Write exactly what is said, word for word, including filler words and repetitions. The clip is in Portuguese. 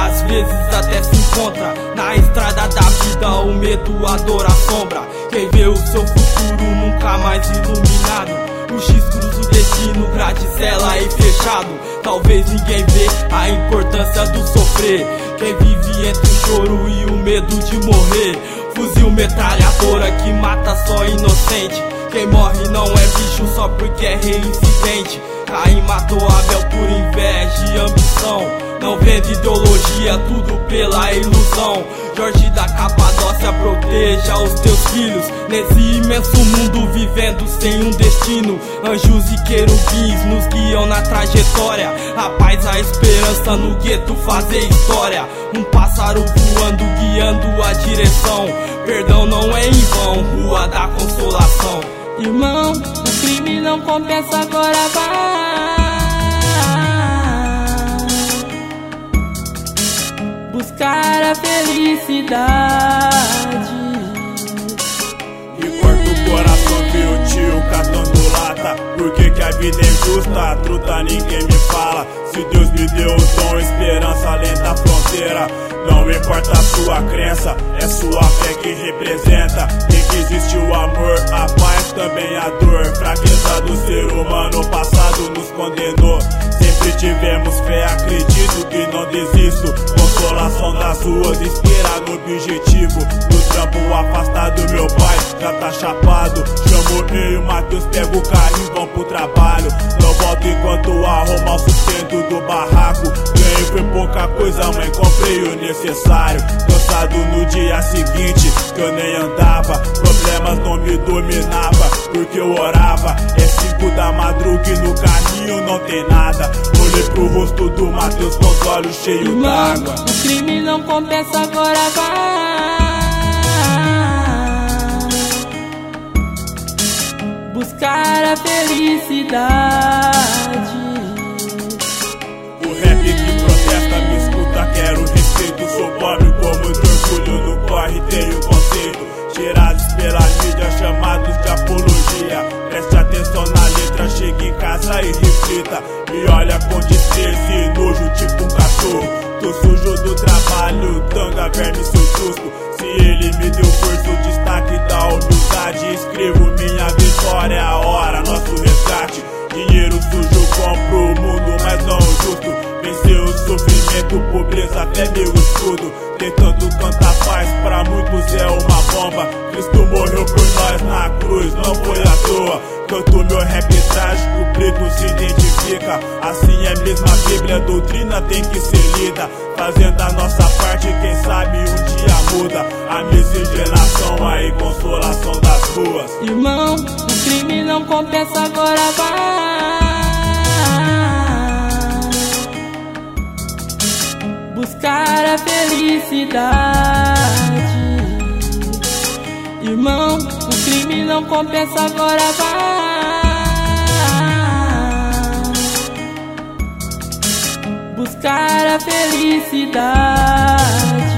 às vezes até se encontra na estrada da vida, o medo, a dor, a sombra. Quem vê o seu futuro nunca mais iluminado, o X cruza o destino, grade, cela e fechado. Talvez ninguém vê a importância do sofrer, quem vive entre o choro e o medo de morrer. Fuzil, metralhadora que mata só inocente, quem morre não é bicho só porque é reincidente. Caim matou Abel por inveja e ambição, não vendo ideologia, tudo pela ilusão. Jorge da Capadócia, proteja os teus filhos nesse imenso mundo vivendo sem um destino. Anjos e querubins nos guiam na trajetória, a paz, a esperança no gueto fazer história. Um pássaro voando, guiando a direção, perdão não é em vão, rua da consolação. Irmão, o crime não compensa, agora vai buscar a felicidade. E corta o coração que o tio catando lata. Por que que a vida é injusta? A truta ninguém me fala. Se Deus me deu o dom, esperança além da fronteira. Não importa a sua crença, é sua fé que representa. Tem que existir o amor, a paz, também a dor. Fraqueza do ser humano, o passado nos condenou. Sempre tivemos fé, acredito que não desisto. Consolação das ruas, esteira no objetivo. No trampo afastado, meu pai já tá chapado. Chamo eu e o Matheus, pega o carro e vão pro trabalho. Não volto enquanto arrumar o sustento do barraco. Ganhei foi pouca coisa, mãe, comprei o necessário. Cansado no dia seguinte, que eu nem andava. Problemas não me dominava, porque eu orava. É cinco da madruga e no caminho não tem nada. Olhei pro rosto do Matheus com os olhos cheios d'água. O crime não compensa, agora vai buscar a felicidade. O rap que protesta me escuta, quero respeito. Sou pobre como de orgulho, no corre tenho conceito. Tirados pela mídia, chamados de apologia. Preste atenção na letra, chega em casa e reflita. Me olha com desprezo e nojo tipo um cachorro. Tô sujo do trabalho, tanga, verme, seu susto. Se ele me deu força, o destaque da humildade. Escrevo minha vitória, é a hora, nosso resgate. Dinheiro sujo, compro o mundo, mas não o justo. Vencer o sofrimento, pobreza, até meu escudo. Tentando cantar paz, pra muitos é uma bomba. Cristo morreu por nós na cruz, não foi à toa. Canto meu rap trágico, preto se identifica. Assim é mesmo a Bíblia, a doutrina tem que ser lida. Fazendo a nossa parte, quem sabe um dia muda. A miscigenação, aí consolação das ruas. Irmão, o crime não compensa, agora vai buscar a felicidade. Irmão, o crime não compensa, agora vai buscar a felicidade.